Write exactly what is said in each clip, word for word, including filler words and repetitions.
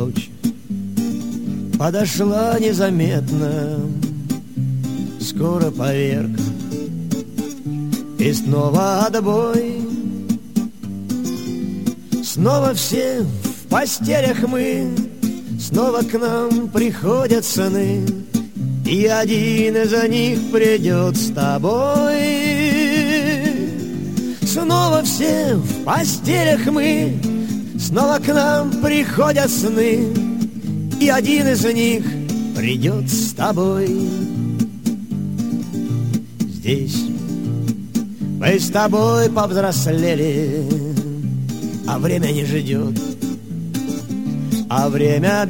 Ночь подошла незаметно, скоро поверка, и снова отбой. Снова все в постелях мы, снова к нам приходят сны, и один из них придет с тобой. Снова все в постелях мы, снова к нам приходят сны, и один из них придет с тобой. Здесь мы с тобой повзрослели, а время не ждет, а время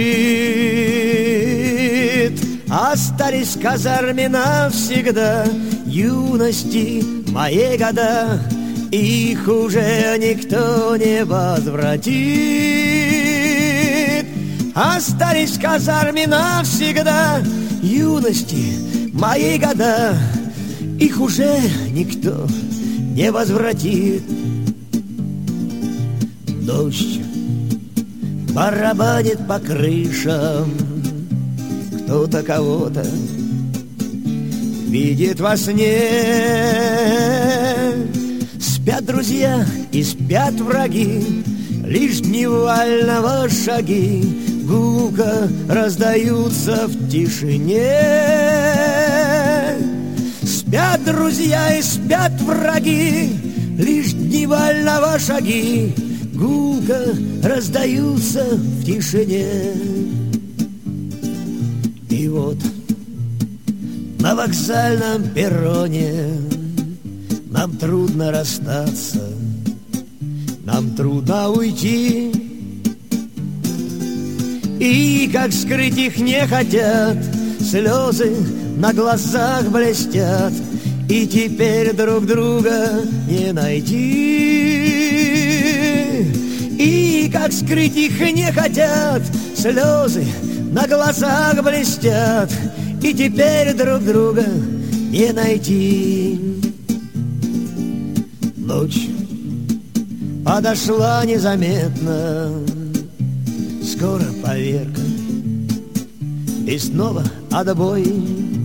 бежит. Остались в казарме навсегда юности моей года, их уже никто не возвратит. Остались в казарме навсегда юности моей года, их уже никто не возвратит. Дождь барабанит по крышам, кто-то кого-то видит во сне. Спят друзья и спят враги, лишь дневального шаги гулко раздаются в тишине. Спят друзья и спят враги, лишь дневального шаги гулко раздаются в тишине. И вот на вокзальном перроне нам трудно расстаться, нам трудно уйти, и как скрыть их не хотят, слезы на глазах блестят, и теперь друг друга не найти. И как скрыть их не хотят, слезы на глазах блестят, и теперь друг друга не найти. Ночь подошла незаметно, скоро поверка, и снова отбой.